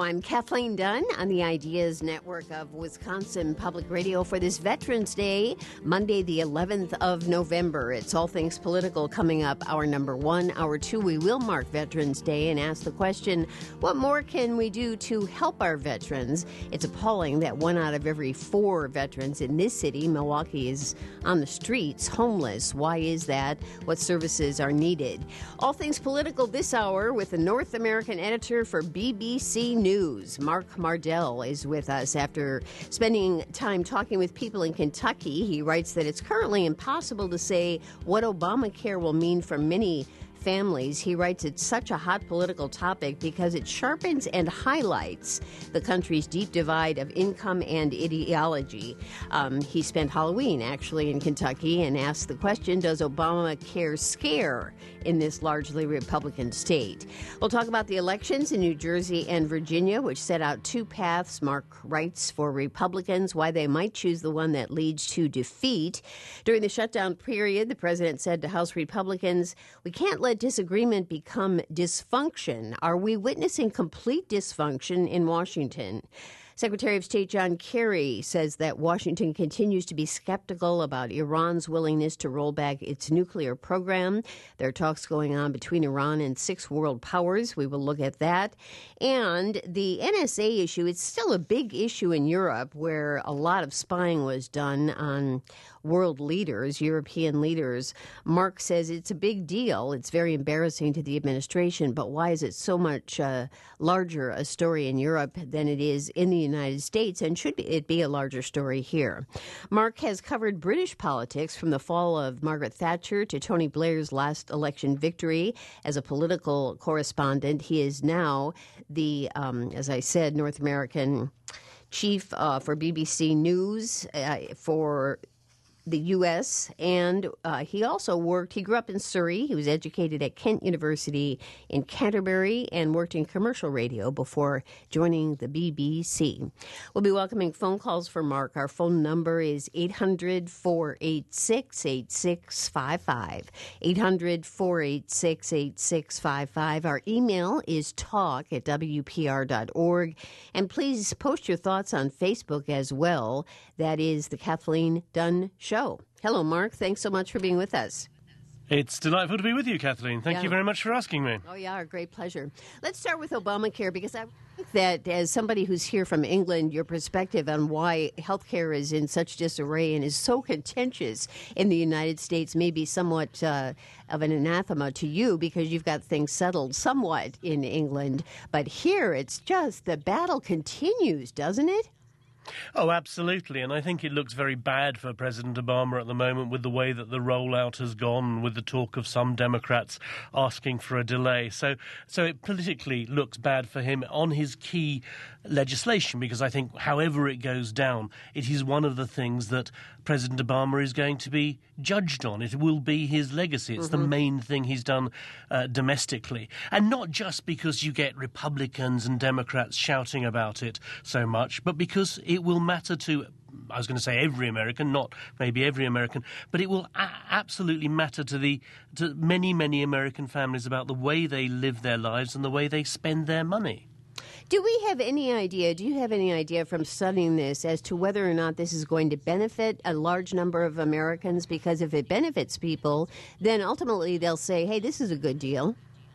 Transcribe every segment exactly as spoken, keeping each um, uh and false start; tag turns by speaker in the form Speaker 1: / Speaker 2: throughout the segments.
Speaker 1: I'm Kathleen Dunn on the Ideas Network of Wisconsin Public Radio for this Veterans Day, Monday, the eleventh of November. It's All Things Political coming up. Hour number one. Hour two, we will mark Veterans Day and ask the question, what more can we do to help our veterans? It's appalling that one out of every four veterans in this city, Milwaukee, is on the streets, homeless. Why is that? What services are needed? All Things Political this hour with the North American editor for B B C News. Mark Mardell is with us after spending time talking with people in Kentucky. He writes that it's currently impossible to say what Obamacare will mean for many families. He writes it's such a hot political topic because it sharpens and highlights the country's deep divide of income and ideology. Um, he spent Halloween actually in Kentucky and asked the question, does Obamacare scare in this largely Republican state? We'll talk about the elections in New Jersey and Virginia, which set out two paths, Mark writes, for Republicans, why they might choose the one that leads to defeat. During the shutdown period, the president said to House Republicans, we can't let disagreement become dysfunction. Are we witnessing complete dysfunction in Washington? Secretary of State John Kerry says that Washington continues to be skeptical about Iran's willingness to roll back its nuclear program. There are talks going on between Iran and six world powers. We will look at that. And the N S A issue, it's still a big issue in Europe where a lot of spying was done on world leaders, European leaders. Mark says it's a big deal. It's very embarrassing to the administration, but why is it so much uh, larger a story in Europe than it is in the United States, and should it be a larger story here? Mark has covered British politics from the fall of Margaret Thatcher to Tony Blair's last election victory. As a political correspondent, he is now the, um, as I said, North American chief uh, for B B C News uh, for the U S, and uh, he also worked, he grew up in Surrey. He was educated at Kent University in Canterbury and worked in commercial radio before joining the B B C. We'll be welcoming phone calls for Mark. Our phone number is eight hundred, four eight six, eight six five five. eight hundred, four eight six, eight six five five. Our email is talk at w p r dot org. And please post your thoughts on Facebook as well. That is the Kathleen Dunn Show. Hello, Mark. Thanks so much for being with us.
Speaker 2: It's delightful to be with you, Kathleen. Thank
Speaker 1: yeah.
Speaker 2: you very much for asking me.
Speaker 1: Oh, yeah, our great pleasure. Let's start with Obamacare, because I think that as somebody who's here from England, your perspective on why healthcare is in such disarray and is so contentious in the United States may be somewhat uh, of an anathema to you because you've got things settled somewhat in England. But here it's just the battle continues, doesn't it?
Speaker 2: Oh, absolutely. And I think it looks very bad for President Obama at the moment with the way that the rollout has gone, with the talk of some Democrats asking for a delay. So so it politically looks bad for him on his key legislation, because I think however it goes down, it is one of the things that President Obama is going to be judged on. It will be his legacy. It's mm-hmm. the main thing he's done uh, domestically. And not just because you get Republicans and Democrats shouting about it so much, but because it will matter to, I was going to say every American, not maybe every American, but it will a- absolutely matter to the to many, many American families about the way they live their lives and the way they spend their money.
Speaker 1: Do we have any idea, do you have any idea from studying this as to whether or not this is going to benefit a large number of Americans? Because if it benefits people, then ultimately they'll say, hey, this is a good deal.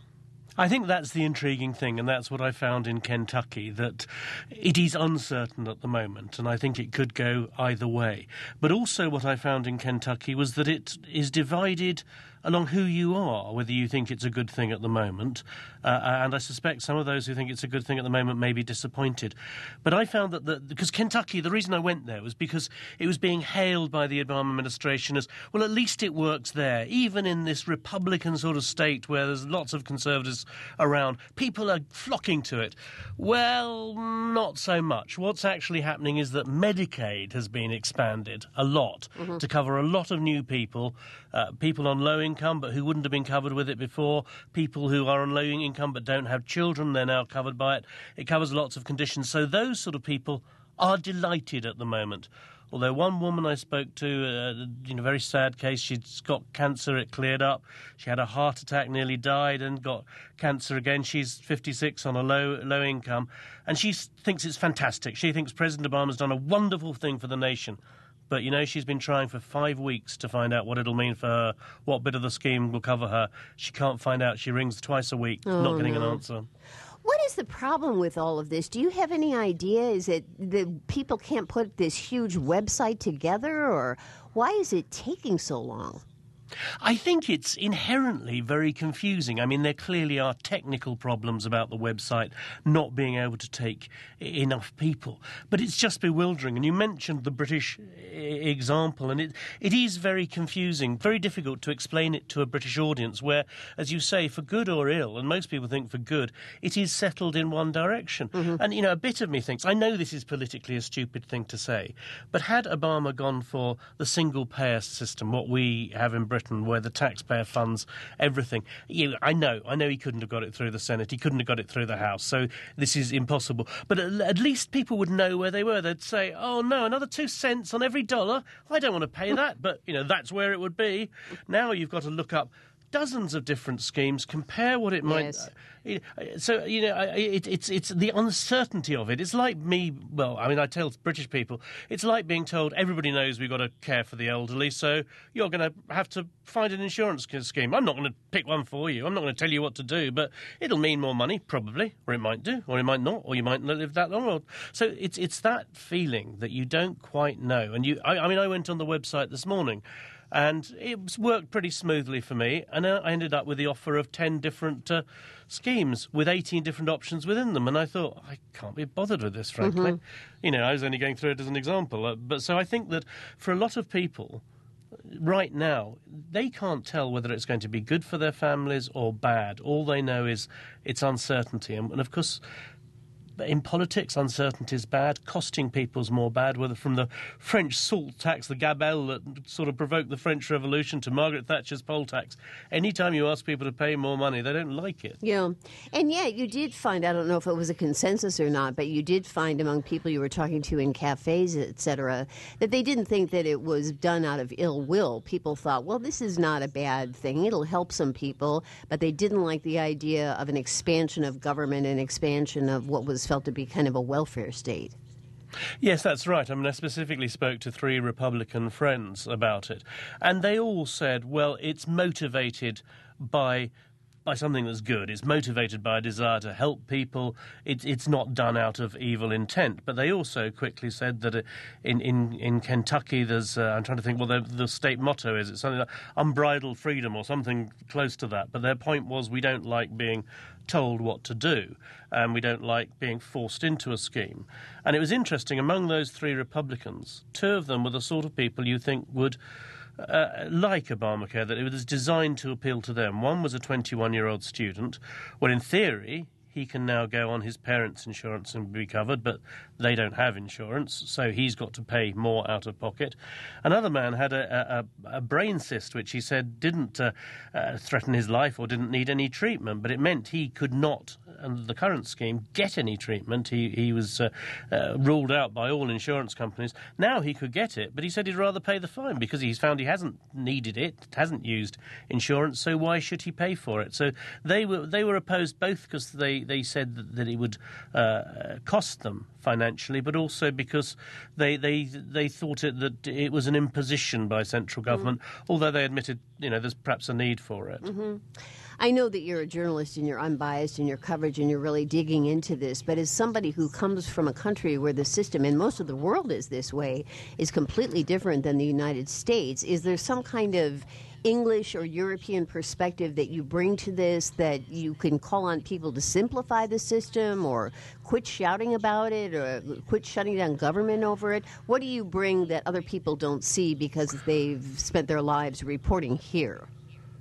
Speaker 2: I think that's the intriguing thing, and that's what I found in Kentucky, that it is uncertain at the moment, and I think it could go either way. But also what I found in Kentucky was that it is divided along who you are, whether you think it's a good thing at the moment, uh, and I suspect some of those who think it's a good thing at the moment may be disappointed. But I found that, the, because Kentucky, the reason I went there was because it was being hailed by the Obama administration as, well, at least it works there. Even in this Republican sort of state where there's lots of conservatives around, people are flocking to it. Well, not so much. What's actually happening is that Medicaid has been expanded a lot mm-hmm. to cover a lot of new people, uh, people on low income but who wouldn't have been covered with it before, people who are on low income but don't have children, they're now covered by it. It covers lots of conditions. So those sort of people are delighted at the moment. Although one woman I spoke to, uh, in a very sad case, she'd got cancer, it cleared up. She had a heart attack, nearly died, and got cancer again. She's fifty-six on a low low income, and she thinks it's fantastic. She thinks President Obama's done a wonderful thing for the nation. But, you know, she's been trying for five weeks to find out what it'll mean for her, what bit of the scheme will cover her. She can't find out. She rings twice a week,
Speaker 1: oh,
Speaker 2: not getting
Speaker 1: no.
Speaker 2: an answer.
Speaker 1: What is the problem with all of this? Do you have any idea? Is it that people can't put this huge website together, or why is it taking so long?
Speaker 2: I think it's inherently very confusing. I mean, there clearly are technical problems about the website not being able to take enough people, but it's just bewildering. And you mentioned the British example, and it, it is very confusing, very difficult to explain it to a British audience where, as you say, for good or ill, and most people think for good, it is settled in one direction. Mm-hmm. And, you know, a bit of me thinks, I know this is politically a stupid thing to say, but had Obama gone for the single-payer system, what we have in Britain, where the taxpayer funds everything. You know, I know, I know he couldn't have got it through the Senate, he couldn't have got it through the House, so this is impossible. But at, at least people would know where they were. They'd say, oh no, another two cents on every dollar? I don't want to pay that, but, you know, that's where it would be. Now you've got to look up dozens of different schemes, compare what it might...
Speaker 1: Yes.
Speaker 2: So, you know, it, it's it's the uncertainty of it. It's like me, well, I mean, I tell British people, it's like being told everybody knows we've got to care for the elderly, so you're going to have to find an insurance scheme. I'm not going to pick one for you. I'm not going to tell you what to do, but it'll mean more money, probably, or it might do, or it might not, or you might not live that long. Or, so it's it's that feeling that you don't quite know. And you, I, I mean, I went on the website this morning, and it worked pretty smoothly for me, and I ended up with the offer of ten different uh, schemes with eighteen different options within them, and I thought, I can't be bothered with this, frankly. Mm-hmm. You know, I was only going through it as an example. Uh, but so I think that for a lot of people, right now, they can't tell whether it's going to be good for their families or bad. All they know is it's uncertainty. And, and of course, in politics, uncertainty is bad. Costing people's more bad, whether from the French salt tax, the gabelle that sort of provoked the French Revolution, to Margaret Thatcher's poll tax. Anytime you ask people to pay more money, they don't like it.
Speaker 1: Yeah. And yeah, you did find, I don't know if it was a consensus or not, but you did find among people you were talking to in cafes, et cetera, that they didn't think that it was done out of ill will. People thought, well, this is not a bad thing. It'll help some people. But they didn't like the idea of an expansion of government and expansion of what was felt to be kind of a welfare state.
Speaker 2: Yes, that's right. I mean, I specifically spoke to three Republican friends about it, and they all said, well, it's motivated by by something that's good. It's motivated by a desire to help people. It, it's not done out of evil intent. But they also quickly said that in, in, in Kentucky, there's, uh, I'm trying to think, well, the, the state motto is, it's something like unbridled freedom or something close to that. But their point was, we don't like being told what to do, and we don't like being forced into a scheme. And it was interesting, among those three Republicans, two of them were the sort of people you think would Uh, like Obamacare, that it was designed to appeal to them. One was a twenty-one-year-old student. Well, in theory, he can now go on his parents' insurance and be covered, but they don't have insurance, so he's got to pay more out of pocket. Another man had a, a, a brain cyst, which he said didn't uh, uh, threaten his life or didn't need any treatment, but it meant he could not, under the current scheme, get any treatment. He, he was uh, uh, ruled out by all insurance companies. Now he could get it, but he said he'd rather pay the fine because he's found he hasn't needed it, hasn't used insurance, so why should he pay for it? So they were they were opposed both because they They said that, that it would uh, cost them financially, but also because they they they thought it, that it was an imposition by central government, mm-hmm. although they admitted, you know, there's perhaps a need for it.
Speaker 1: Mm-hmm. I know that you're a journalist and you're unbiased in your coverage and you're really digging into this, but as somebody who comes from a country where the system, and most of the world is this way, is completely different than the United States, is there some kind of English or European perspective that you bring to this, that you can call on people to simplify the system or quit shouting about it or quit shutting down government over it? What do you bring that other people don't see because they've spent their lives reporting here?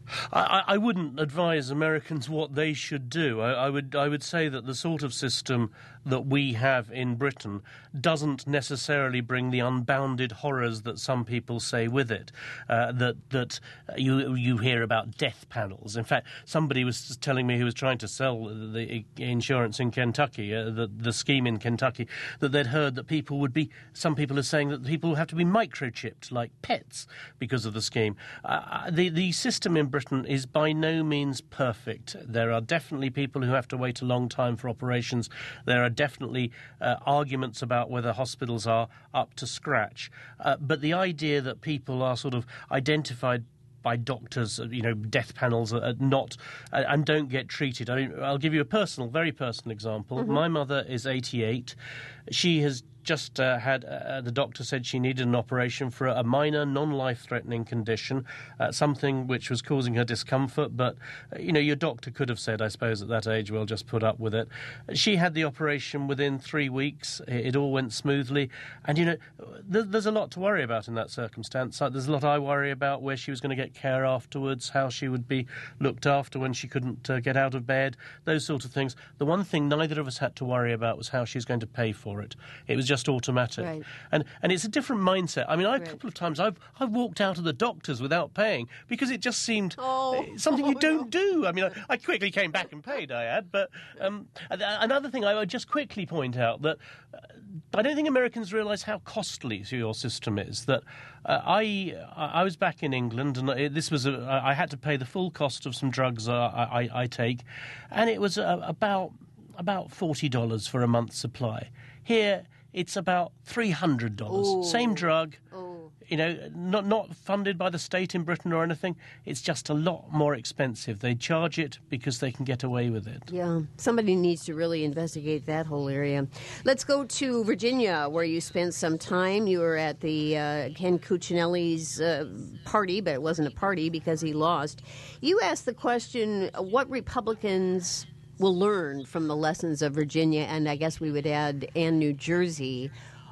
Speaker 2: I, I wouldn't advise Americans what they should do. I, I would I would say that the sort of system that we have in Britain doesn't necessarily bring the unbounded horrors that some people say with it. Uh, that that you you hear about death panels. In fact, somebody was telling me who was trying to sell the insurance in Kentucky, uh, the the scheme in Kentucky, that they'd heard that people would be. Some people are saying that people have to be microchipped like pets because of the scheme. Uh, the the system in Britain is by no means perfect. There are definitely people who have to wait a long time for operations. There are definitely uh, arguments about whether hospitals are up to scratch. Uh, but the idea that people are sort of identified by doctors, you know, death panels are not uh, and don't get treated. I mean, I'll give you a personal, very personal example. Mm-hmm. My mother is eighty-eight. She has just uh, had, uh, the doctor said she needed an operation for a minor, non-life-threatening condition, uh, something which was causing her discomfort, but, uh, you know, your doctor could have said, I suppose, at that age, well, just put up with it. She had the operation within three weeks. It, it all went smoothly. And, you know, th- there's a lot to worry about in that circumstance. There's a lot I worry about, where she was going to get care afterwards, how she would be looked after when she couldn't uh, get out of bed, those sort of things. The one thing neither of us had to worry about was how she was going to pay for it. It was just just automatic.
Speaker 1: Right.
Speaker 2: And and it's a different mindset. I mean, I, a
Speaker 1: right. couple
Speaker 2: of times I've I've walked out of the doctors without paying because it just seemed
Speaker 1: oh.
Speaker 2: something
Speaker 1: oh,
Speaker 2: you don't
Speaker 1: no.
Speaker 2: do. I mean, I, I quickly came back and paid, I had. But um, another thing I would just quickly point out that uh, I don't think Americans realise how costly your system is. That uh, I I was back in England, and this was a, I had to pay the full cost of some drugs uh, I, I, I take, and it was uh, about about forty dollars for a month's supply. Here, it's about three hundred dollars.
Speaker 1: Ooh.
Speaker 2: Same drug,
Speaker 1: Ooh.
Speaker 2: you know, not not funded by the state in Britain or anything. It's just a lot more expensive. They charge it because they can get away with it.
Speaker 1: Yeah, somebody needs to really investigate that whole area. Let's go to Virginia, where you spent some time. You were at the uh, Ken Cuccinelli's uh, party, but it wasn't a party because he lost. You asked the question, what Republicans will learn from the lessons of Virginia, and I guess we would add, and New Jersey.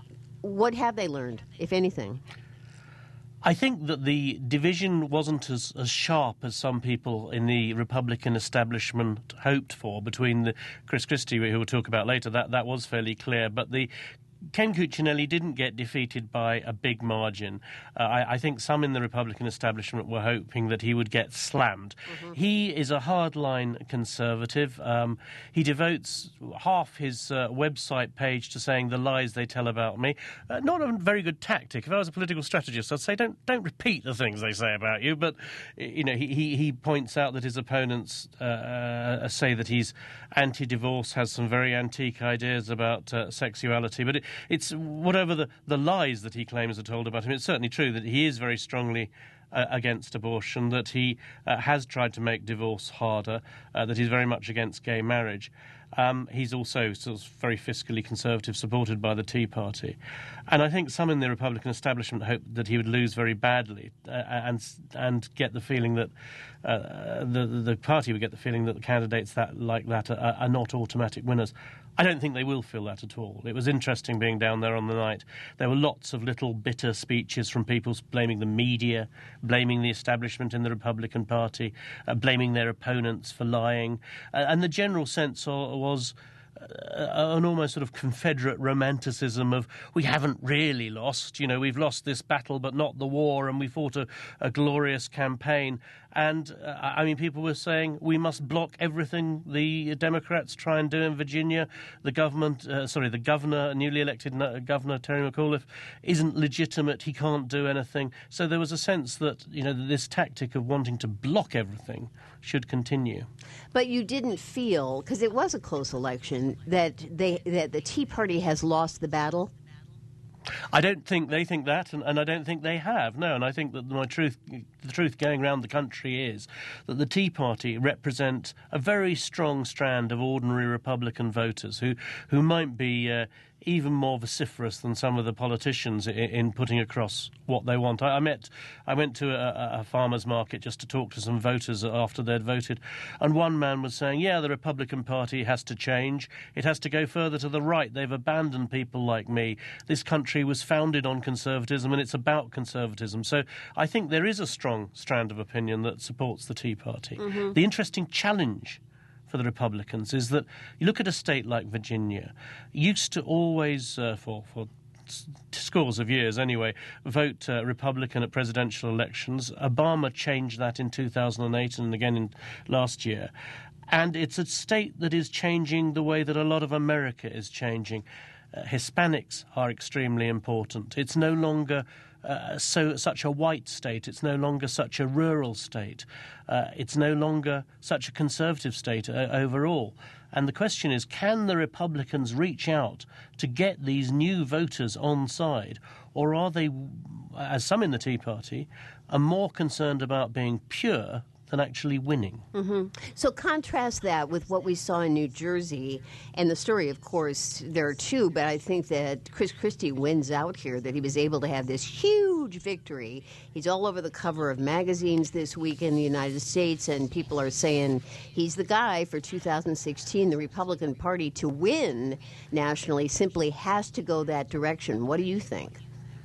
Speaker 1: What have they learned, if anything?
Speaker 2: I think that the division wasn't as, as sharp as some people in the Republican establishment hoped for between the Chris Christie, who we'll talk about later. That, that was fairly clear. But the Ken Cuccinelli didn't get defeated by a big margin. Uh, I, I think some in the Republican establishment were hoping that he would get slammed. Mm-hmm. He is a hardline conservative. Um, he devotes half his uh, website page to saying the lies they tell about me. Uh, not a very good tactic. If I was a political strategist, I'd say don't don't repeat the things they say about you. But you know, he he, he points out that his opponents uh, uh, say that he's anti-divorce, has some very antique ideas about uh, sexuality, but it, it's whatever the, the lies that he claims are told about him. It's certainly true that he is very strongly uh, against abortion, that he uh, has tried to make divorce harder, uh, that he's very much against gay marriage. Um, he's also sort of very fiscally conservative, supported by the Tea Party. And I think some in the Republican establishment hoped that he would lose very badly uh, and and get the feeling that uh, the, the party would get the feeling that the candidates that like that are, are not automatic winners. I don't think they will feel that at all. It was interesting being down there on the night. There were lots of little bitter speeches from people blaming the media, blaming the establishment in the Republican Party, uh, blaming their opponents for lying. Uh, and the general sense was Uh, an almost sort of Confederate romanticism of we haven't really lost, you know, we've lost this battle but not the war, and we fought a, a glorious campaign. And, uh, I mean, people were saying we must block everything the Democrats try and do in Virginia. The government, uh, sorry, the governor, newly elected governor, Terry McAuliffe, isn't legitimate, he can't do anything. So there was a sense that, you know, this tactic of wanting to block everything should continue.
Speaker 1: But you didn't feel, because it was a close election, that they that the Tea Party has lost the battle?
Speaker 2: I don't think they think that, and, and I don't think they have, no. And I think that my truth, the truth going around the country is that the Tea Party represent a very strong strand of ordinary Republican voters who, who might be uh, even more vociferous than some of the politicians in, in putting across what they want. I, I met, I went to a, a farmer's market just to talk to some voters after they'd voted, and one man was saying, yeah, the Republican Party has to change. It has to go further to the right. They've abandoned people like me. This country was founded on conservatism, and it's about conservatism. So I think there is a strong strand of opinion that supports the Tea Party. Mm-hmm. The interesting challenge for the Republicans is that you look at a state like Virginia, used to always, uh, for, for scores of years anyway, vote uh, Republican at presidential elections. Obama changed that in two thousand eight and again in last year. And it's a state that is changing the way that a lot of America is changing. Uh, Hispanics are extremely important. It's no longer Uh, so such a white state. It's no longer such a rural state. Uh, it's no longer such a conservative state uh, overall. And the question is, can the Republicans reach out to get these new voters on side, or are they, as some in the Tea Party, are more concerned about being pure than actually winning?
Speaker 1: Mm-hmm. So contrast that with what we saw in New Jersey, and the story, of course, there are two, but I think that Chris Christie wins out here, that he was able to have this huge victory. He's all over the cover of magazines this week in the United States, and people are saying he's the guy for two thousand sixteen. The Republican Party, to win nationally, simply has to go that direction. What do you think?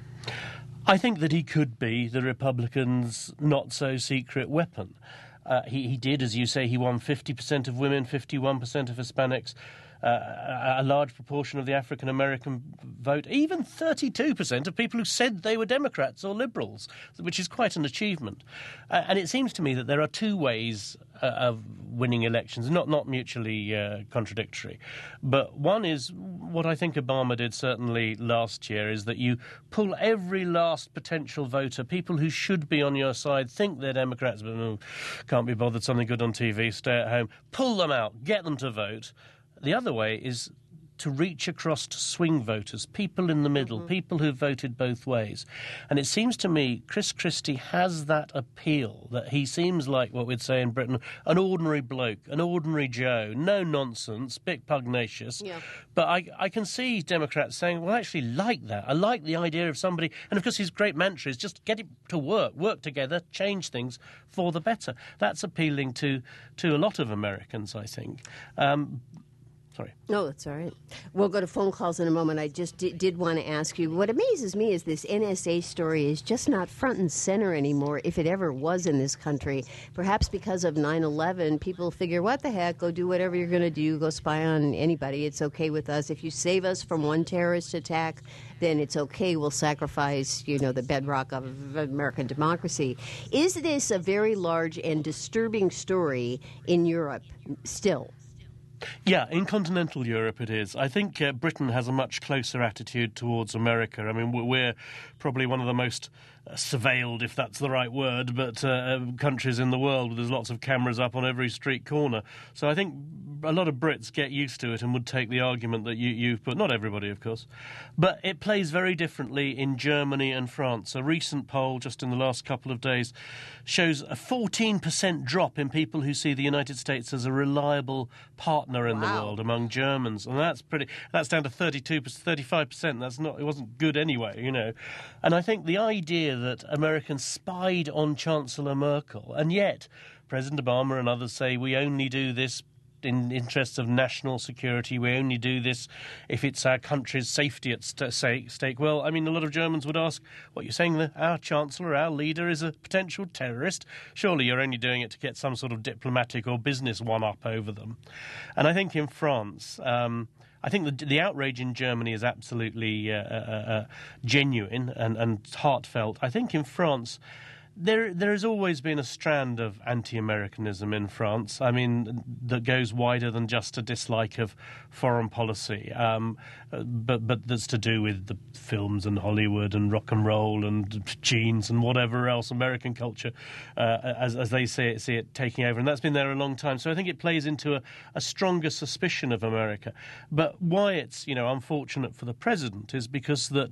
Speaker 2: I think that he could be the Republicans' not-so-secret weapon. Uh, he, he did, as you say, he won fifty percent of women, fifty-one percent of Hispanics, uh, a, a large proportion of the African-American vote, even thirty-two percent of people who said they were Democrats or Liberals, which is quite an achievement. Uh, and it seems to me that there are two ways uh, of winning elections, not, not mutually uh, contradictory. But one is, what I think Obama did certainly last year, is that you pull every last potential voter, people who should be on your side, think they're Democrats, but oh, can't be bothered, something good on T V, stay at home, pull them out, get them to vote. The other way is to reach across to swing voters, people in the middle, mm-hmm. people who've voted both ways. And it seems to me Chris Christie has that appeal, that he seems like what we'd say in Britain, an ordinary bloke, an ordinary Joe, no nonsense, bit pugnacious. Yeah. But I, I can see Democrats saying, well, I actually like that. I like the idea of somebody, and of course his great mantra is just get it to work, work together, change things for the better. That's appealing to, to a lot of Americans, I think. Um, Sorry.
Speaker 1: No, that's all right. We'll go to phone calls in a moment. I just did, did want to ask you, what amazes me is this N S A story is just not front and center anymore, if it ever was in this country. Perhaps because of nine eleven, people figure, what the heck, go do whatever you're going to do, go spy on anybody. It's okay with us. If you save us from one terrorist attack, then it's okay. We'll sacrifice, you know, the bedrock of American democracy. Is this a very large and disturbing story in Europe still?
Speaker 2: Yeah, in continental Europe it is. I think uh, Britain has a much closer attitude towards America. I mean, we're probably one of the most uh, surveilled, if that's the right word, but uh, countries in the world. There's lots of cameras up on every street corner. So I think a lot of Brits get used to it and would take the argument that you, you've put. Not everybody, of course. But it plays very differently in Germany and France. A recent poll just in the last couple of days shows a fourteen percent drop in people who see the United States as a reliable partner in wow. the world among Germans. And that's pretty, that's down to thirty-two, thirty-five percent. That's not, it wasn't good anyway, you know. And I think the idea that Americans spied on Chancellor Merkel, and yet President Obama and others say we only do this in interests of national security, we only do this if it's our country's safety at st- stake. Well, I mean, a lot of Germans would ask, what, you're saying that our Chancellor, our leader, is a potential terrorist? Surely you're only doing it to get some sort of diplomatic or business one-up over them. And I think in France, um, I think the, the outrage in Germany is absolutely uh, uh, uh, genuine and, and heartfelt. I think in France, There, there has always been a strand of anti-Americanism in France. I mean, that goes wider than just a dislike of foreign policy, um, but but that's to do with the films and Hollywood and rock and roll and jeans and whatever else, American culture, uh, as as they see it, see it taking over, and that's been there a long time. So I think it plays into a, a stronger suspicion of America. But why it's, you know, unfortunate for the president is because that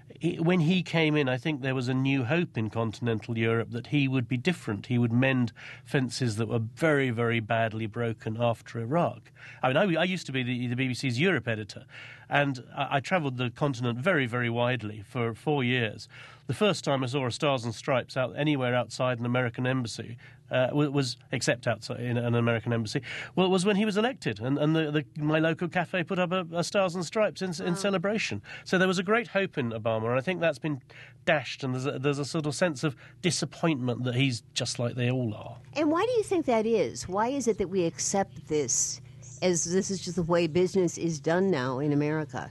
Speaker 2: he, when he came in, I think there was a new hope in continental Europe that he would be different. He would mend fences that were very, very badly broken after Iraq. I mean, I, I used to be the, the B B C's Europe editor, and I, I travelled the continent very, very widely for four years. The first time I saw a Stars and Stripes out anywhere outside an American embassy uh, was, except outside in an American embassy, well, it was when he was elected, and, and the, the, my local cafe put up a, a Stars and Stripes in, in celebration. So there was a great hope in Obama, and I think that's been dashed, and there's a, there's a sort of sense of disappointment that he's just like they all are.
Speaker 1: And why do you think that is? Why is it that we accept this as this is just the way business is done now in America?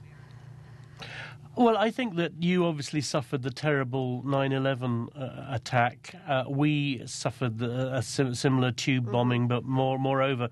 Speaker 2: Well, I think that you obviously suffered the terrible nine eleven uh, attack. Uh, we suffered the, a sim- similar tube bombing, but more, moreover,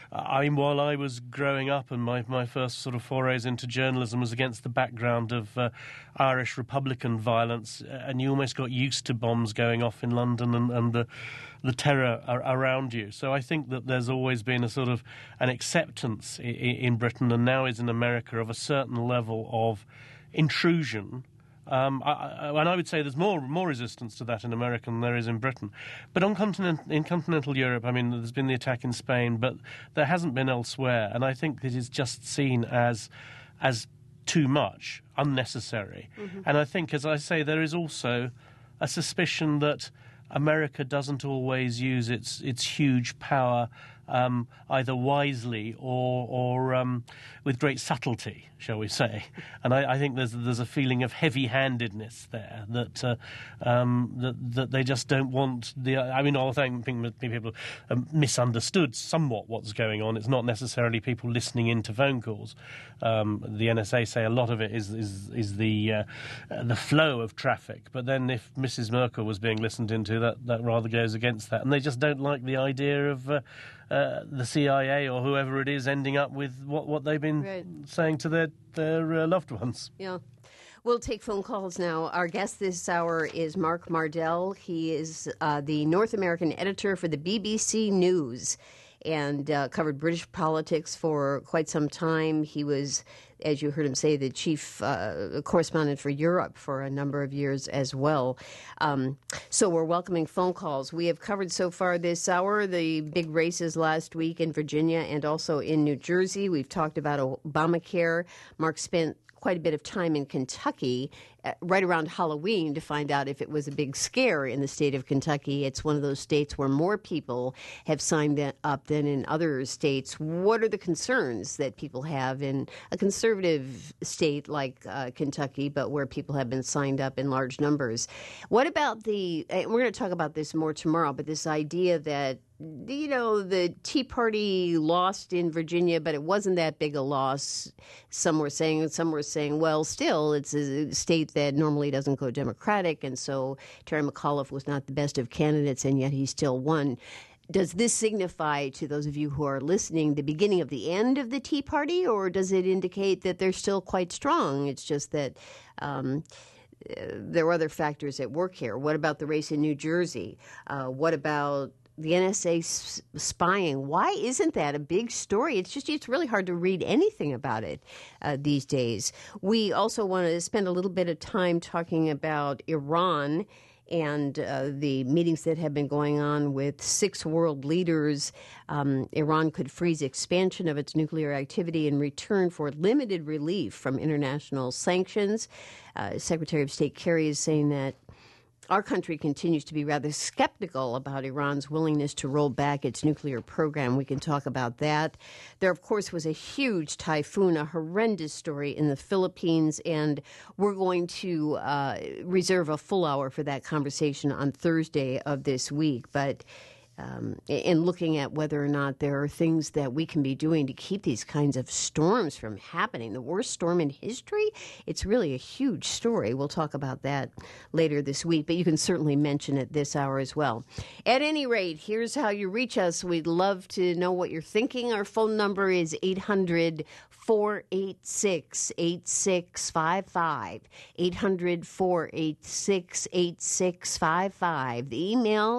Speaker 2: I mean, while I was growing up and my, my first sort of forays into journalism was against the background of uh, Irish Republican violence, and you almost got used to bombs going off in London and, and the, the terror ar- around you. So I think that there's always been a sort of an acceptance I- in Britain, and now is in America, of a certain level of intrusion, um, I, I, and I would say there's more more resistance to that in America than there is in Britain. But on continent, in continental Europe, I mean, there's been the attack in Spain, but there hasn't been elsewhere, and I think it is just seen as as too much, unnecessary. Mm-hmm. And I think, as I say, there is also a suspicion that America doesn't always use its its huge power Um, either wisely or, or um, with great subtlety, shall we say. And I, I think there's there's a feeling of heavy-handedness there, that uh, um, that, that they just don't want the... I mean, I think people have misunderstood somewhat what's going on. It's not necessarily people listening into phone calls. Um, the N S A say a lot of it is is, is the uh, uh, the flow of traffic. But then if Missus Merkel was being listened into, that, that rather goes against that. And they just don't like the idea of... Uh, Uh, the C I A or whoever it is ending up with what, what they've been right. saying to their, their uh, loved ones.
Speaker 1: Yeah. We'll take phone calls now. Our guest this hour is Mark Mardell. He is uh, the North American editor for the B B C News and uh, covered British politics for quite some time. He was, as you heard him say, the chief uh, correspondent for Europe for a number of years as well. Um, so we're welcoming phone calls. We have covered so far this hour the big races last week in Virginia and also in New Jersey. We've talked about Obamacare. Mark spent quite a bit of time in Kentucky uh, right around Halloween to find out if it was a big scare in the state of Kentucky. It's one of those states where more people have signed up than in other states. What are the concerns that people have in a conservative state like uh, Kentucky, but where people have been signed up in large numbers? What about the, uh, we're going to talk about this more tomorrow, but this idea that you know, the Tea Party lost in Virginia, but it wasn't that big a loss. Some were saying, some were saying, well, still, it's a state that normally doesn't go Democratic, and so Terry McAuliffe was not the best of candidates, and yet he still won. Does this signify, to those of you who are listening, the beginning of the end of the Tea Party, or does it indicate that they're still quite strong? It's just that um, there are other factors at work here. What about the race in New Jersey? Uh, what about the N S A spying? Why isn't that a big story? It's just, it's really hard to read anything about it uh, these days. We also want to spend a little bit of time talking about Iran and uh, the meetings that have been going on with six world leaders. Um, Iran could freeze expansion of its nuclear activity in return for limited relief from international sanctions. Uh, Secretary of State Kerry is saying that our country continues to be rather skeptical about Iran's willingness to roll back its nuclear program. We can talk about that. There, of course, was a huge typhoon, a horrendous story in the Philippines, and we're going to uh, reserve a full hour for that conversation on Thursday of this week. But Um, in looking at whether or not there are things that we can be doing to keep these kinds of storms from happening. The worst storm in history, it's really a huge story. We'll talk about that later this week, but you can certainly mention it this hour as well. At any rate, here's how you reach us. We'd love to know what you're thinking. Our phone number is eight hundred, four eight six, eight six five five, eight hundred, four eight six, eight six five five. The email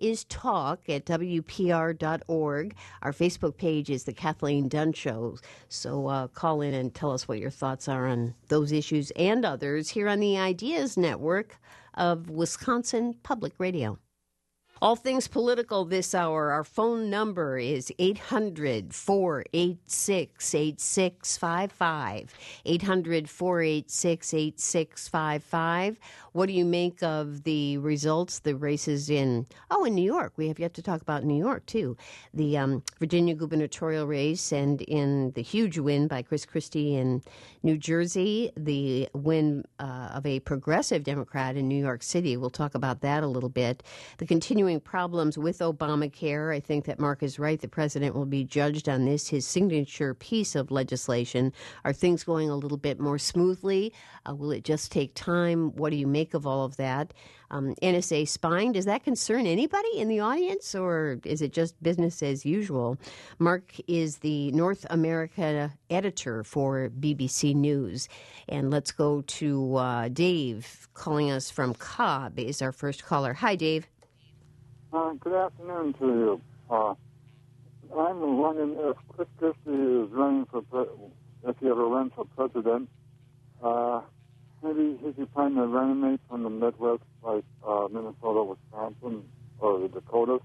Speaker 1: is talk at W P R dot org. Our Facebook page is The Kathleen Dunn Show. So uh, call in and tell us what your thoughts are on those issues and others here on the Ideas Network of Wisconsin Public Radio. All things political this hour. Our phone number is eight hundred, four eight six, eight six five five. eight hundred, four eight six, eight six five five. What do you make of the results, the races in, oh, in New York? We have yet to talk about New York, too. The um, Virginia gubernatorial race, and in the huge win by Chris Christie in New Jersey, the win uh, of a progressive Democrat in New York City. We'll talk about that a little bit. The continuing problems with Obamacare. I think that Mark is right. The president will be judged on this, his signature piece of legislation. Are things going a little bit more smoothly? Uh, will it just take time? What do you make of all of that? Um, N S A spying, does that concern anybody in the audience, or is it just business as usual? Mark is the North America editor for B B C News. And let's go to uh, Dave, calling us from Cobb, is our first caller. Hi, Dave.
Speaker 3: Uh, good afternoon to you. Uh, I'm wondering if Chris Christie is running for, pre- if he ever runs for president, uh, maybe he could find a running mate from the Midwest, like uh, Minnesota, Wisconsin, or the Dakotas.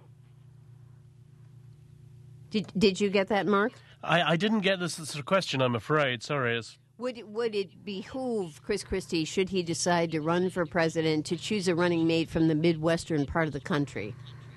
Speaker 1: Did Did you get that, Mark?
Speaker 2: I, I didn't get this sort of question, I'm afraid. Sorry. It's...
Speaker 1: Would would it behoove Chris Christie, should he decide to run for president, to choose a running mate from the Midwestern part of the country?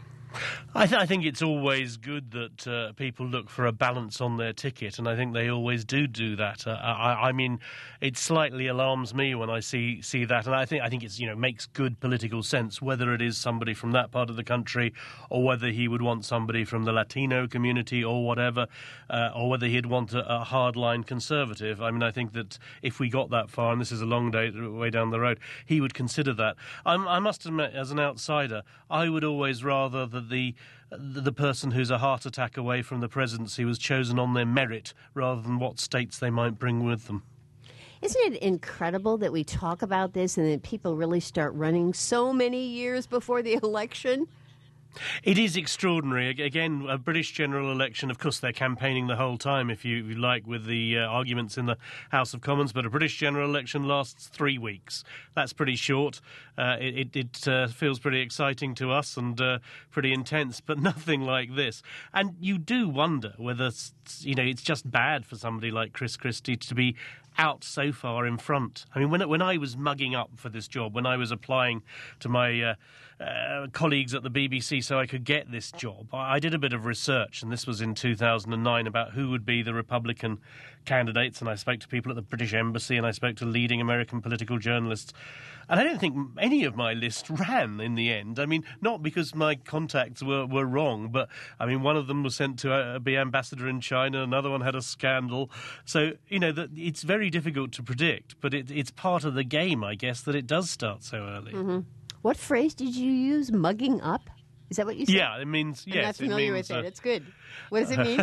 Speaker 2: I, th- I think it's always good that uh, people look for a balance on their ticket, and I think they always do do that. Uh, I, I mean, it slightly alarms me when I see see that, and I think I think it's you know makes good political sense whether it is somebody from that part of the country, or whether he would want somebody from the Latino community or whatever, uh, or whether he'd want a, a hardline conservative. I mean, I think that if we got that far, and this is a long day, way down the road, he would consider that. I'm, I must admit, as an outsider, I would always rather that the the person who's a heart attack away from the presidency was chosen on their merit rather than what states they might bring with them.
Speaker 1: Isn't it incredible that we talk about this and that people really start running so many years before the election?
Speaker 2: It is extraordinary. Again, a British general election, of course, they're campaigning the whole time, if you, if you like, with the uh, arguments in the House of Commons, but a British general election lasts three weeks. That's pretty short. Uh, it it, it uh, feels pretty exciting to us and uh, pretty intense, but nothing like this. And you do wonder whether, you know, it's just bad for somebody like Chris Christie to be out so far in front. I mean, when when I was mugging up for this job, when I was applying to my uh, uh, colleagues at the B B C so I could get this job, I, I did a bit of research, and this was in two thousand nine, about who would be the Republican candidates, and I spoke to people at the British Embassy, and I spoke to leading American political journalists, and I don't think any of my list ran in the end. I mean, not because my contacts were, were wrong, but, I mean, one of them was sent to uh, be ambassador in China, another one had a scandal. So, you know, that it's very difficult to predict, but it, it's part of the game, I guess, that it does start so early.
Speaker 1: Mm-hmm. What phrase did you use, mugging up? Is that what you said?
Speaker 2: Yeah, it means, yes.
Speaker 1: I'm not familiar
Speaker 2: it means,
Speaker 1: with it.
Speaker 2: Uh,
Speaker 1: It's good. What does it mean?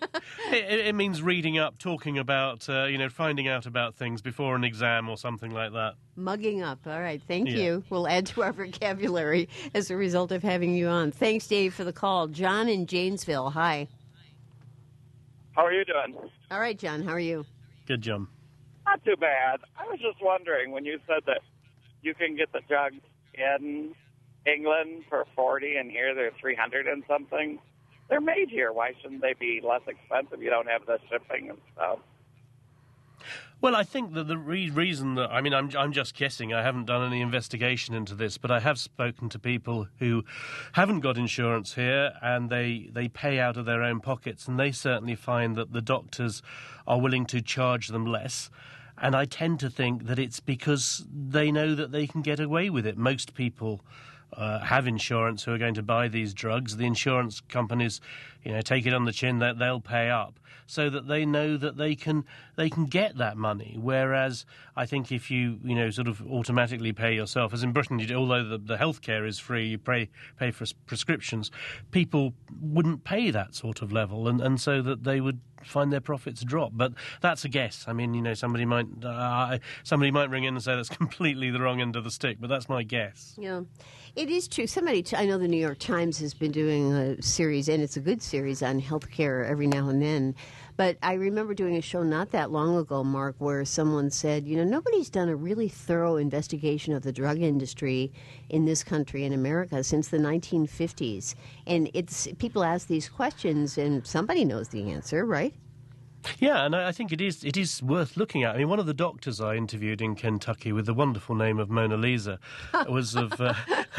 Speaker 2: it, it means reading up, talking about, uh, you know, finding out about things before an exam or something like that.
Speaker 1: Mugging up. All right. Thank
Speaker 2: Yeah.
Speaker 1: you. We'll add to our vocabulary as a result of having you on. Thanks, Dave, for the call. John in Janesville. Hi.
Speaker 4: How are you doing?
Speaker 1: All right, John. How are you?
Speaker 2: Good, John.
Speaker 4: Not too bad. I was just wondering, when you said that you can get the jugs in England for forty and here they're three hundred and something, they're made here. Why shouldn't they be less expensive? You don't have the shipping and stuff.
Speaker 2: Well, I think that the re- reason that, I mean, I'm, I'm just guessing. I haven't done any investigation into this, but I have spoken to people who haven't got insurance here, and they, they pay out of their own pockets, and they certainly find that the doctors are willing to charge them less. And I tend to think that it's because they know that they can get away with it. Most people uh, have insurance who are going to buy these drugs. The insurance companies you know, take it on the chin, that they'll pay up, so that they know that they can they can get that money. Whereas I think if you you know sort of automatically pay yourself, as in Britain, you do, although the, the healthcare is free, you pay pay for prescriptions, people wouldn't pay that sort of level, and, and so that they would find their profits drop. But that's a guess. I mean, you know, somebody might uh, somebody might ring in and say that's completely the wrong end of the stick, but that's my guess.
Speaker 1: Yeah, it is true. Somebody, I know the New York Times has been doing a series, and it's a good series, on healthcare every now and then. But I remember doing a show not that long ago, Mark, where someone said, you know, nobody's done a really thorough investigation of the drug industry in this country, in America, since the nineteen fifties. And it's people ask these questions, and somebody knows the answer, right?
Speaker 2: Yeah, and I think it is it is worth looking at. I mean, one of the doctors I interviewed in Kentucky with the wonderful name of Mona Lisa was of... Uh,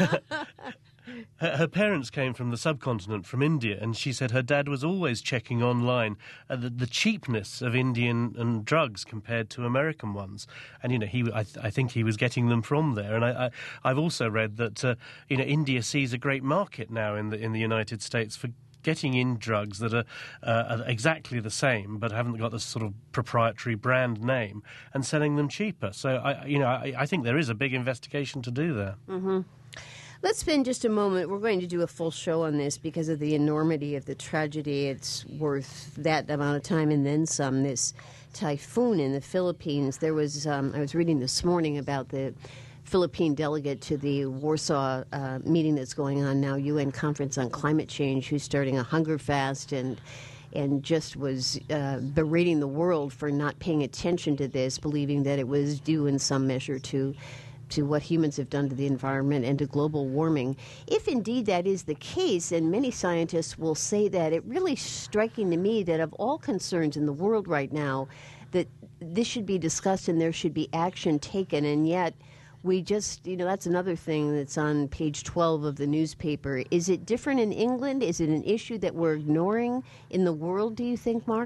Speaker 2: Her, her parents came from the subcontinent, from India, and she said her dad was always checking online uh, the, the cheapness of Indian and drugs compared to American ones. And, you know, he, I, I think he was getting them from there. And I, I, I've also read that, uh, you know, India sees a great market now in the, in the United States for getting in drugs that are, uh, are exactly the same but haven't got this sort of proprietary brand name, and selling them cheaper. So, I, you know, I, I think there is a big investigation to do there.
Speaker 1: Mm-hmm. Let's spend just a moment. We're going to do a full show on this because of the enormity of the tragedy. It's worth that amount of time and then some. This typhoon in the Philippines. There was, um, I was reading this morning about the Philippine delegate to the Warsaw uh, meeting that's going on now, U N Conference on Climate Change, who's starting a hunger fast and and just was uh, berating the world for not paying attention to this, believing that it was due in some measure to to what humans have done to the environment and to global warming. If indeed that is the case, and many scientists will say that, it really striking to me that of all concerns in the world right now, that this should be discussed and there should be action taken, and yet we just, you know, that's another thing that's on page twelve of the newspaper. Is it different in England? Is it an issue that we're ignoring in the world, do you think, Mark?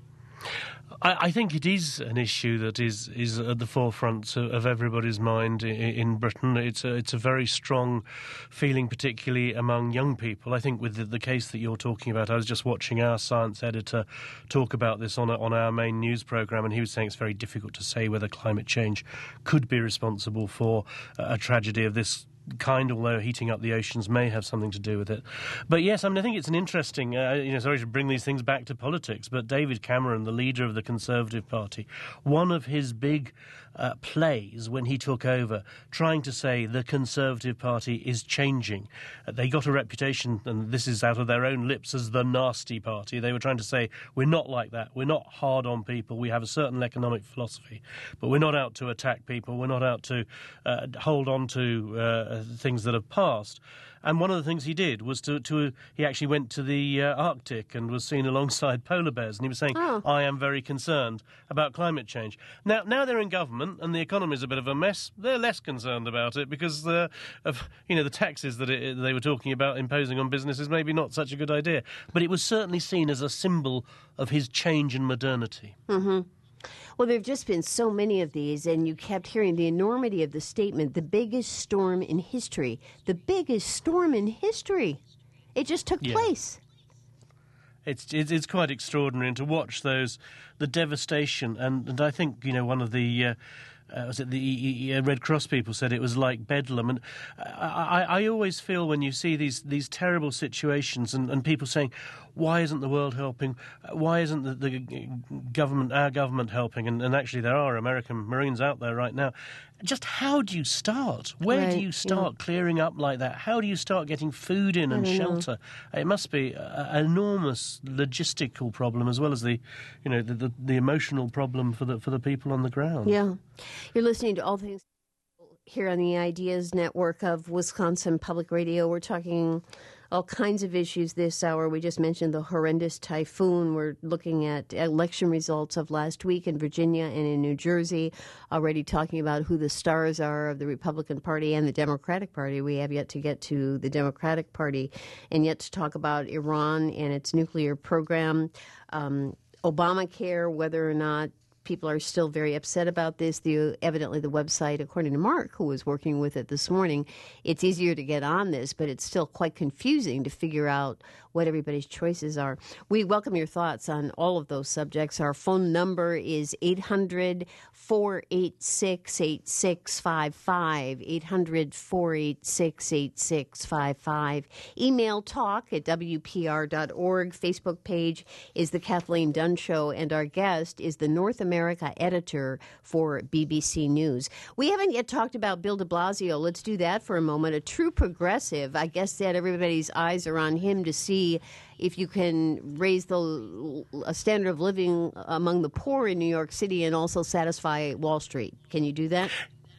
Speaker 2: I, I think it is an issue that is, is at the forefront of everybody's mind in, in Britain. It's a, it's a very strong feeling, particularly among young people. I think with the, the case that you're talking about, I was just watching our science editor talk about this on, a, on our main news programme, and he was saying it's very difficult to say whether climate change could be responsible for a tragedy of this kind, although heating up the oceans may have something to do with it. But yes, I mean, I think it's an interesting, uh, you know, sorry to bring these things back to politics, but David Cameron, the leader of the Conservative Party, one of his big uh, plays when he took over, trying to say the Conservative Party is changing. Uh, they got a reputation, and this is out of their own lips, as the nasty party. They were trying to say, we're not like that. We're not hard on people. We have a certain economic philosophy, but we're not out to attack people. We're not out to uh, hold on to uh, things that have passed. And one of the things he did was to, to he actually went to the uh, Arctic and was seen alongside polar bears, and he was saying, oh. I am very concerned about climate change. Now, now they're in government and the economy is a bit of a mess. They're less concerned about it because uh, of, you know, the taxes that it, they were talking about imposing on businesses, maybe not such a good idea. But it was certainly seen as a symbol of his change and modernity.
Speaker 1: Mm-hmm. Well, there have just been so many of these, and you kept hearing the enormity of the statement, the biggest storm in history. The biggest storm in history. It just took yeah. place.
Speaker 2: It's, it's it's quite extraordinary, and to watch those, the devastation, and, and I think, you know, one of the... Uh, Uh, was it the Red Cross people said it was like bedlam, and I, I, I always feel when you see these these terrible situations and, and people saying, why isn't the world helping? Why isn't the, the government, our government, helping? And, and actually, there are American Marines out there right now. Just how do you start? Where right, do you start yeah. clearing up like that? How do you start getting food in and shelter? Know. It must be an enormous logistical problem as well as the, you know, the, the, the emotional problem for the for the people on the ground.
Speaker 1: Yeah, you're listening to All Things here on the Ideas Network of Wisconsin Public Radio. We're talking all kinds of issues this hour. We just mentioned the horrendous typhoon. We're looking at election results of last week in Virginia and in New Jersey, already talking about who the stars are of the Republican Party and the Democratic Party. We have yet to get to the Democratic Party and yet to talk about Iran and its nuclear program, um, Obamacare, whether or not people are still very upset about this. The evidently the website, according to Mark, who was working with it this morning, it's easier to get on this, but it's still quite confusing to figure out what everybody's choices are. We welcome your thoughts on all of those subjects. Our phone number is eight hundred, four eight six, eight six five five, eight hundred, four eight six, eight six five five. Email talk at W P R dot org. Facebook page is The Kathleen Dunn Show, and our guest is the North America editor for B B C News. We haven't yet talked about Bill de Blasio. Let's do that for a moment. A true progressive. I guess that everybody's eyes are on him to see if you can raise the a standard of living among the poor in New York City and also satisfy Wall Street. Can you do that?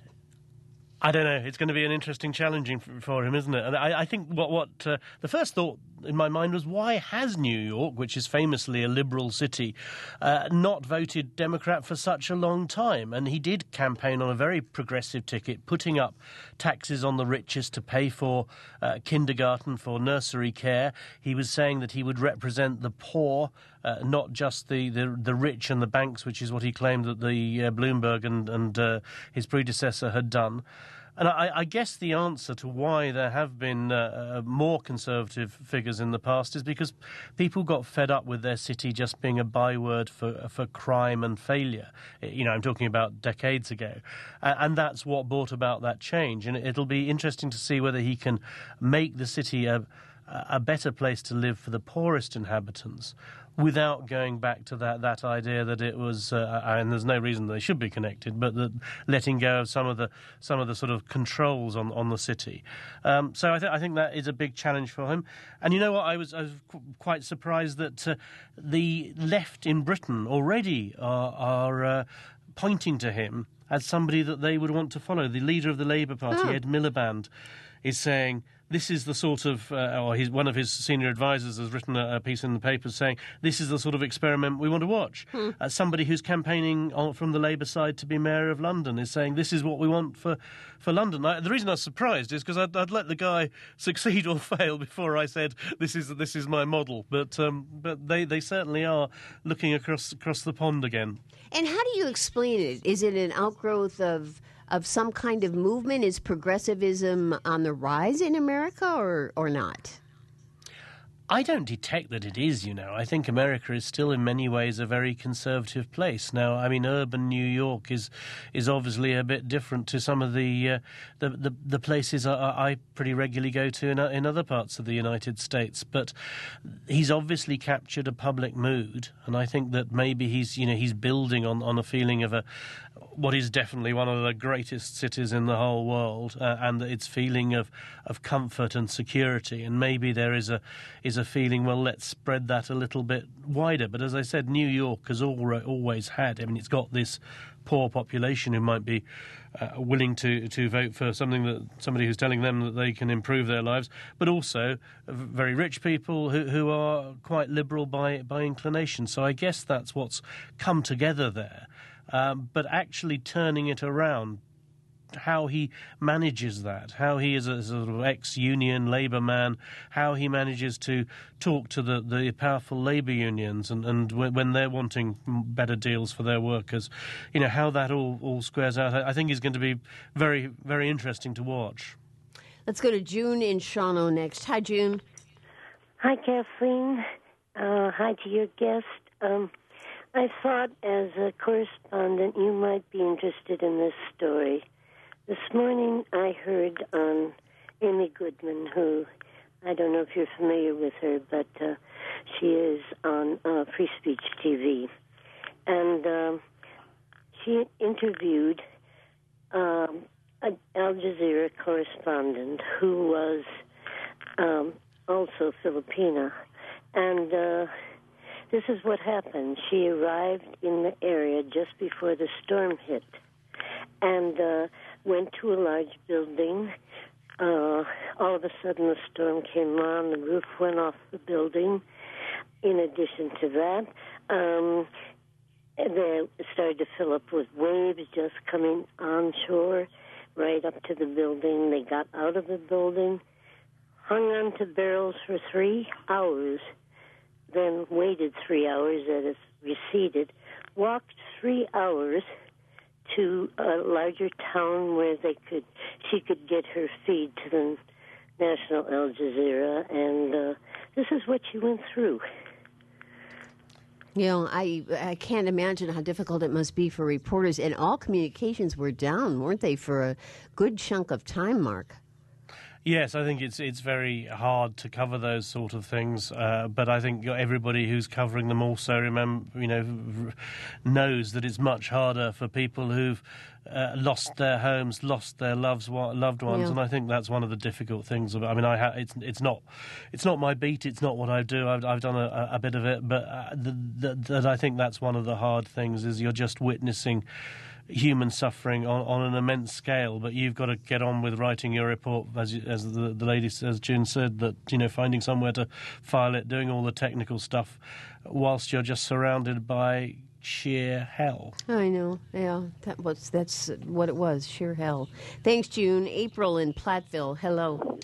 Speaker 2: I don't know. It's going to be an interesting challenging for, for him, isn't it? And I, I think what what uh, the first thought in my mind was, why has New York, which is famously a liberal city, uh, not voted Democrat for such a long time? And he did campaign on a very progressive ticket, putting up taxes on the richest to pay for uh, kindergarten, for nursery care. He was saying that he would represent the poor, uh, not just the, the, the rich and the banks, which is what he claimed that the uh, Bloomberg and, and uh, his predecessor had done. And I, I guess the answer to why there have been uh, more conservative figures in the past is because people got fed up with their city just being a byword for for crime and failure. You know, I'm talking about decades ago. Uh, and that's what brought about that change. And it'll be interesting to see whether he can make the city a, a better place to live for the poorest inhabitants, without going back to that, that idea that it was, uh, and there's no reason they should be connected, but that letting go of some of the some of the sort of controls on, on the city. Um, so I, th- I think that is a big challenge for him. And you know what? I was, I was qu- quite surprised that uh, the left in Britain already are, are uh, pointing to him as somebody that they would want to follow. The leader of the Labour Party, oh. Ed Miliband, is saying, this is the sort of, uh, or his, one of his senior advisors has written a, a piece in the papers saying, this is the sort of experiment we want to watch. Hmm. Uh, somebody who's campaigning on, from the Labour side to be Mayor of London is saying, this is what we want for, for London. I, the reason I was surprised is because I'd, I'd let the guy succeed or fail before I said, this is this is my model. But um, but they, they certainly are looking across across the pond again.
Speaker 1: And how do you explain it? Is it an outgrowth of... of some kind of movement? Is progressivism on the rise in America or, or not?
Speaker 2: I don't detect that it is, you know. I think America is still in many ways a very conservative place. Now, I mean, urban New York is is obviously a bit different to some of the uh, the, the the places I, I pretty regularly go to in, in other parts of the United States. But he's obviously captured a public mood, and I think that maybe he's, you know, he's building on, on a feeling of a what is definitely one of the greatest cities in the whole world, uh, and its feeling of, of comfort and security. And maybe there is a is a feeling, well, let's spread that a little bit wider. But as I said, New York has al- always had, I mean, it's got this poor population who might be uh, willing to, to vote for something that somebody who's telling them that they can improve their lives, but also very rich people who, who are quite liberal by, by inclination. So I guess that's what's come together there. Um, but actually turning it around, how he manages that, how he is a sort of ex-union Labour man, how he manages to talk to the, the powerful Labour unions and, and when they're wanting better deals for their workers, you know, how that all, all squares out, I think is going to be very, very interesting to watch.
Speaker 1: Let's go to June in Shawano next. Hi, June.
Speaker 5: Hi, Kathleen. Uh, hi to your guest. Um, I thought as a correspondent you might be interested in this story. This morning I heard on Amy Goodman, who, I don't know if you're familiar with her, but uh, she is on uh, Free Speech T V. And uh, she interviewed um, an Al Jazeera correspondent who was um, also Filipina. And uh, this is what happened. She arrived in the area just before the storm hit and uh, went to a large building. Uh, all of a sudden the storm came on, the roof went off the building. In addition to that, um, they started to fill up with waves just coming onshore right up to the building. They got out of the building, hung on to barrels for three hours. then waited three hours as it receded, walked three hours to a larger town where they could she could get her feed to the national Al Jazeera, and uh, this is what she went through.
Speaker 1: You know, I I can't imagine how difficult it must be for reporters, and all communications were down, weren't they, for a good chunk of time, Mark?
Speaker 2: Yes, I think it's it's very hard to cover those sort of things, uh, but I think everybody who's covering them also remember, you know, knows that it's much harder for people who've uh, lost their homes, lost their loves, loved ones,
Speaker 1: Yeah.
Speaker 2: and I think that's one of the difficult things about. I mean, I ha- it's it's not it's not my beat, it's not what I do. I've I've done a, a bit of it, but uh, the, the, the, I think that's one of the hard things is you're just witnessing human suffering on, on an immense scale, but you've got to get on with writing your report, as you, as the, the lady, as June said, that, you know, finding somewhere to file it, doing all the technical stuff, whilst you're just surrounded by sheer hell.
Speaker 1: I know, yeah, that was that's what it was, sheer hell. Thanks, June. April in Platteville, hello.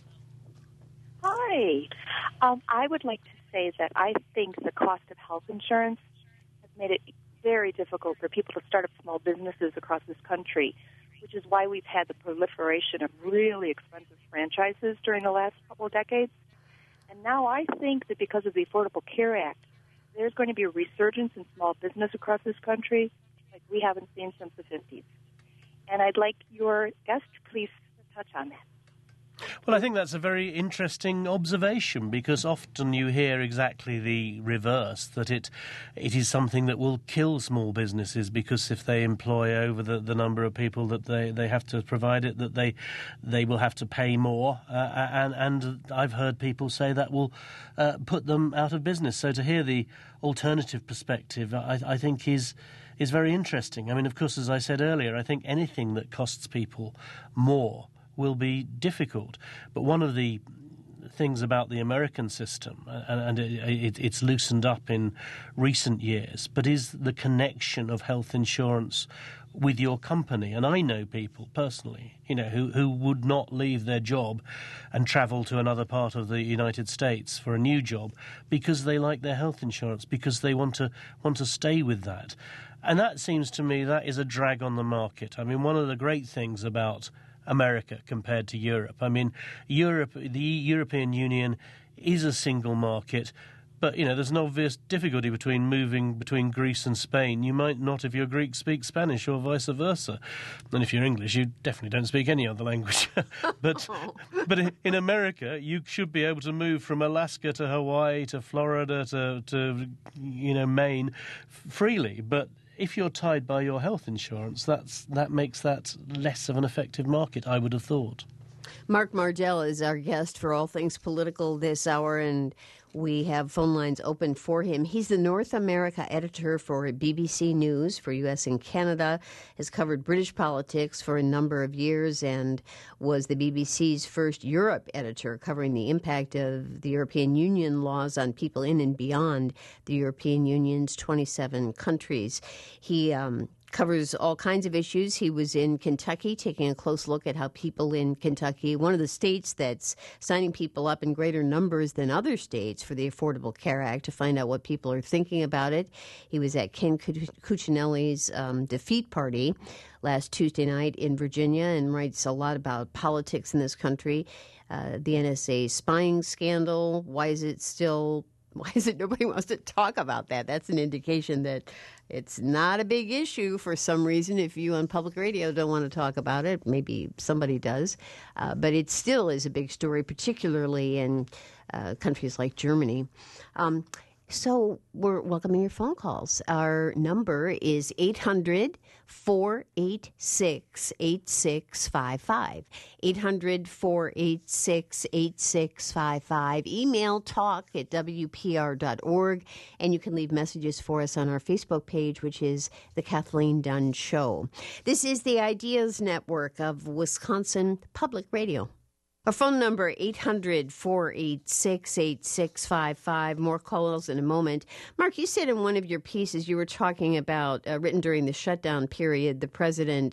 Speaker 6: Hi. Um, I would like to say that I think the cost of health insurance has made it very difficult for people to start up small businesses across this country, which is why we've had the proliferation of really expensive franchises during the last couple of decades. And now I think that because of the Affordable Care Act, there's going to be a resurgence in small business across this country like we haven't seen since the fifties. And I'd like your guest to please touch on that.
Speaker 2: Well, I think that's a very interesting observation, because often you hear exactly the reverse, that it it is something that will kill small businesses, because if they employ over the, the number of people that they, they have to provide it, that they they will have to pay more. Uh, and, and I've heard people say that will uh, put them out of business. So to hear the alternative perspective, I, I think is... is very interesting. I mean, of course, as I said earlier, I think anything that costs people more will be difficult. But one of the things about the American system, and, and it, it, it's loosened up in recent years, but is the connection of health insurance with your company. And I know people personally, you know, who, who would not leave their job and travel to another part of the United States for a new job because they like their health insurance, because they want to want to stay with that. And that seems to me that is a drag on the market. I mean, one of the great things about America compared to Europe, I mean, Europe, the European Union is a single market, but, you know, there's an obvious difficulty between moving between Greece and Spain. You might not if you're Greek speak Spanish, or vice versa. And if you're English, you definitely don't speak any other language. but but in America, you should be able to move from Alaska to Hawaii to Florida to, to you know, Maine freely. But if you're tied by your health insurance, that's that makes that less of an effective market, I would have thought.
Speaker 1: Mark Mardell is our guest for All Things Political this hour, and we have phone lines open for him. He's the North America editor for B B C News for U S and Canada, has covered British politics for a number of years, and was the B B C's first Europe editor, covering the impact of the European Union laws on people in and beyond the European Union's twenty-seven countries. He um, covers all kinds of issues. He was in Kentucky taking a close look at how people in Kentucky, one of the states that's signing people up in greater numbers than other states for the Affordable Care Act, to find out what people are thinking about it. He was at Ken Cuccinelli's um, defeat party last Tuesday night in Virginia, and writes a lot about politics in this country. Uh, the N S A spying scandal, why is it still... Why is it nobody wants to talk about that? That's an indication that it's not a big issue for some reason. If you on public radio don't want to talk about it, maybe somebody does. Uh, but it still is a big story, particularly in uh, countries like Germany. Um, so we're welcoming your phone calls. Our number is eight hundred, four eight six, eight six five five. eight hundred, four eight six, eight six five five. Email talk at W P R dot org. And you can leave messages for us on our Facebook page, which is The Kathleen Dunn Show. This is the Ideas Network of Wisconsin Public Radio. Our phone number, eight hundred, four eight six, eight six five five. More calls in a moment. Mark, you said in one of your pieces you were talking about, uh, written during the shutdown period, the president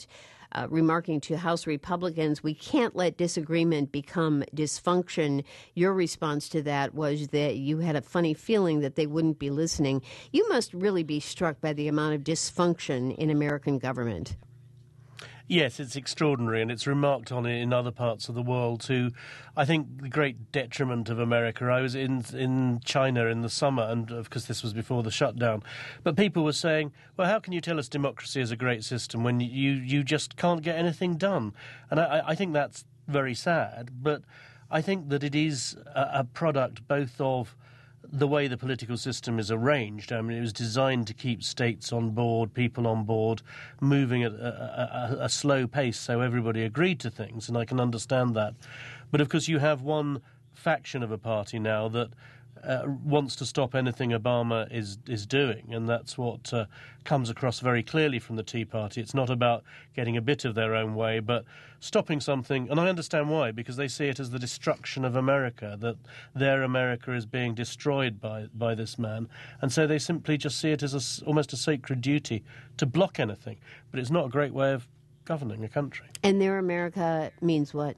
Speaker 1: uh, remarking to House Republicans, we can't let disagreement become dysfunction. Your response to that was that you had a funny feeling that they wouldn't be listening. You must really be struck by the amount of dysfunction in American government.
Speaker 2: Yes, it's extraordinary, and it's remarked on in other parts of the world to, I think, the great detriment of America. I was in in China in the summer, and of course this was before the shutdown, but people were saying, well, how can you tell us democracy is a great system when you, you just can't get anything done? And I, I think that's very sad, but I think that it is a, a product both of the way the political system is arranged. I mean, it was designed to keep states on board, people on board, moving at a, a, a slow pace so everybody agreed to things, and I can understand that. But, of course, you have one faction of a party now that uh, wants to stop anything Obama is is doing, and that's what uh, comes across very clearly from the Tea Party. It's not about getting a bit of their own way, but stopping something, and I understand why, because they see it as the destruction of America, that their America is being destroyed by, by this man, and so they simply just see it as a, almost a sacred duty to block anything. But it's not a great way of governing a country.
Speaker 1: And their America means what?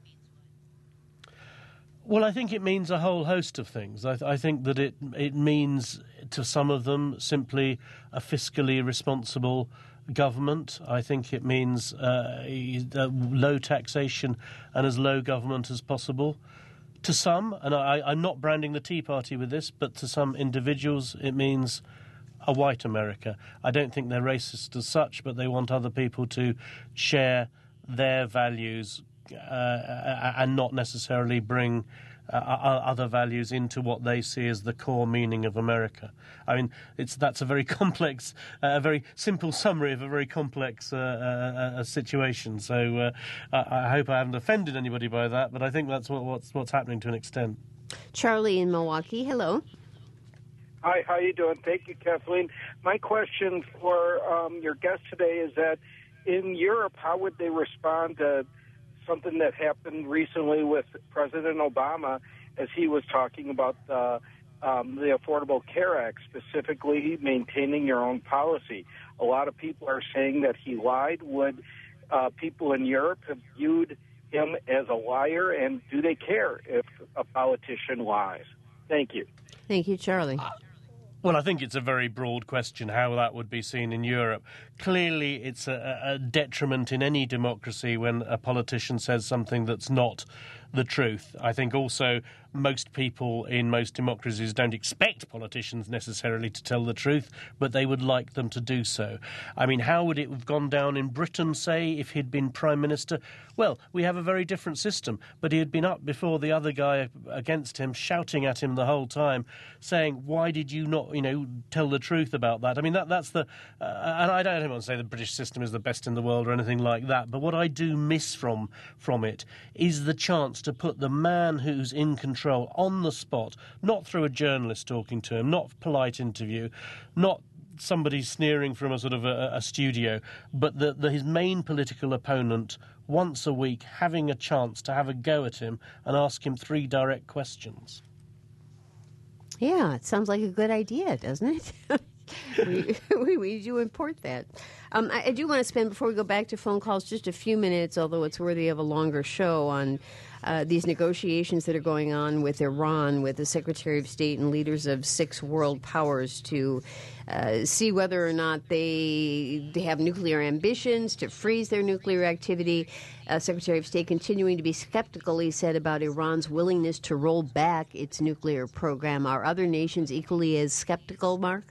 Speaker 2: Well, I think it means a whole host of things. I, th- I think that it it means to some of them simply a fiscally responsible government. I think it means uh, low taxation and as low government as possible. To some, and I, I'm not branding the Tea Party with this, but to some individuals it means a white America. I don't think they're racist as such, but they want other people to share their values Uh, and not necessarily bring uh, other values into what they see as the core meaning of America. I mean, it's that's a very complex, uh, a very simple summary of a very complex uh, uh, uh, situation. So uh, I, I hope I haven't offended anybody by that, but I think that's what, what's what's happening to an extent.
Speaker 1: Charlie in Milwaukee, hello.
Speaker 7: Hi, how you doing? Thank you, Kathleen. My question for um, your guest today is that in Europe, how would they respond to something that happened recently with President Obama as he was talking about uh, um, the Affordable Care Act, specifically maintaining your own policy? A lot of people are saying that he lied. Would uh, people in Europe have viewed him as a liar, and do they care if a politician lies? Thank you.
Speaker 1: Thank you, Charlie.
Speaker 2: Well, I think it's a very broad question how that would be seen in Europe. Clearly, it's a, a detriment in any democracy when a politician says something that's not the truth. I think also most people in most democracies don't expect politicians necessarily to tell the truth, but they would like them to do so. I mean, how would it have gone down in Britain, say, if he'd been Prime Minister? Well, we have a very different system, but he had been up before the other guy against him, shouting at him the whole time, saying, why did you not, you know, tell the truth about that? I mean, that that's the... Uh, and I don't want to say the British system is the best in the world or anything like that, but what I do miss from from it is the chance to put the man who's in control on the spot, not through a journalist talking to him, not polite interview, not somebody sneering from a sort of a, a studio, but the, the, his main political opponent once a week having a chance to have a go at him and ask him three direct questions.
Speaker 1: Yeah, it sounds like a good idea, doesn't it? we, we, we do import that. Um, I, I do want to spend, before we go back to phone calls, just a few minutes, although it's worthy of a longer show, on uh, these negotiations that are going on with Iran, with the Secretary of State and leaders of six world powers to uh, see whether or not they, they have nuclear ambitions, to freeze their nuclear activity. Uh, Secretary of State continuing to be skeptical, he said, about Iran's willingness to roll back its nuclear program. Are other nations equally as skeptical, Mark?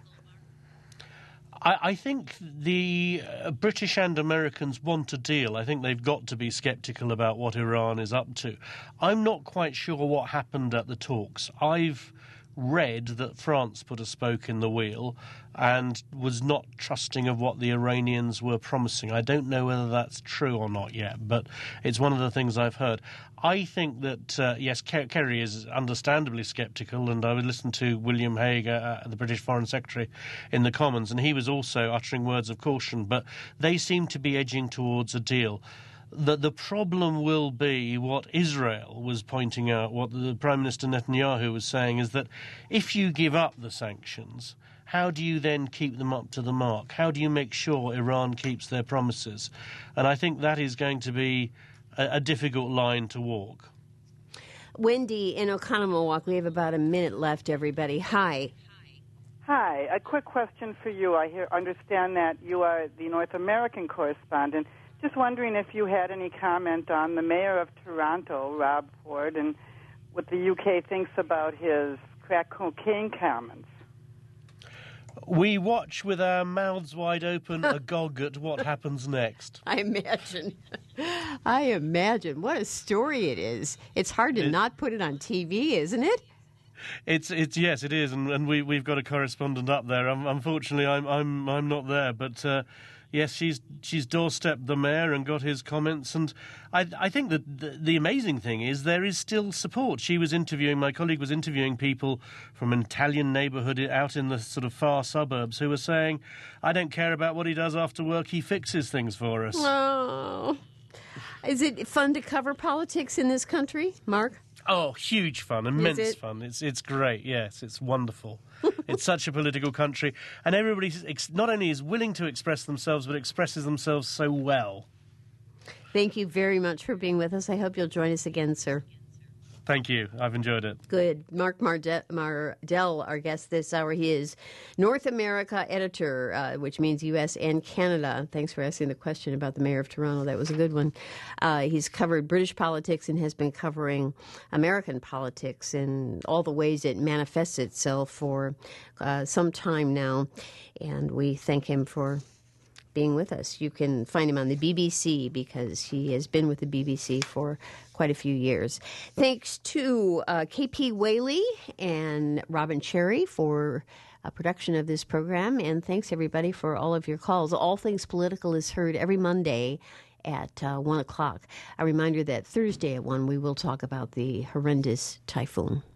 Speaker 2: I think the uh, British and Americans want a deal. I think they've got to be sceptical about what Iran is up to. I'm not quite sure what happened at the talks. I've read that France put a spoke in the wheel and was not trusting of what the Iranians were promising. I don't know whether that's true or not yet, but it's one of the things I've heard. I think that, uh, yes, Kerry is understandably sceptical, and I would listen to William Hague, uh, the British Foreign Secretary, in the Commons, and he was also uttering words of caution, but they seem to be edging towards a deal. The, the problem will be what Israel was pointing out, what the Prime Minister Netanyahu was saying, is that if you give up the sanctions, how do you then keep them up to the mark? How do you make sure Iran keeps their promises? And I think that is going to be a, a difficult line to walk.
Speaker 1: Wendy in Oconomowoc, we have about a minute left, everybody. Hi.
Speaker 8: Hi. A quick question for you. I hear, understand that you are the North American correspondent. Just wondering if you had any comment on the mayor of Toronto, Rob Ford, and what the U K thinks about his crack cocaine comments.
Speaker 2: We watch with our mouths wide open, agog at what happens next.
Speaker 1: I imagine. I imagine. What a story it is. It's hard to it, not put it on T V, isn't it?
Speaker 2: It's it's yes, it is, and, and we we've got a correspondent up there. Um, unfortunately, I'm I'm I'm not there, but uh, yes, she's she's doorstepped the mayor and got his comments, and I I think that the, the amazing thing is there is still support. She was interviewing, my colleague was interviewing people from an Italian neighbourhood out in the sort of far suburbs who were saying, "I don't care about what he does after work; he fixes things for us."
Speaker 1: Oh, is it fun to cover politics in this country, Mark?
Speaker 2: Oh, huge fun, immense it? fun. It's it's great, yes, it's wonderful. It's such a political country, and everybody ex- not only is willing to express themselves, but expresses themselves so well.
Speaker 1: Thank you very much for being with us. I hope you'll join us again, sir.
Speaker 2: Thank you. I've enjoyed it.
Speaker 1: Good. Mark Marde- Mardell, our guest this hour. He is North America editor, uh, which means U S and Canada. Thanks for asking the question about the mayor of Toronto. That was a good one. Uh, he's covered British politics and has been covering American politics in all the ways it manifests itself for uh, some time now. And we thank him for being with us. You can find him on the B B C because he has been with the B B C for quite a few years. Thanks to uh, K P Whaley and Robin Cherry for a production of this program, and thanks everybody for all of your calls. All Things Political is heard every Monday at uh, one o'clock. A reminder that Thursday at one we will talk about the horrendous typhoon.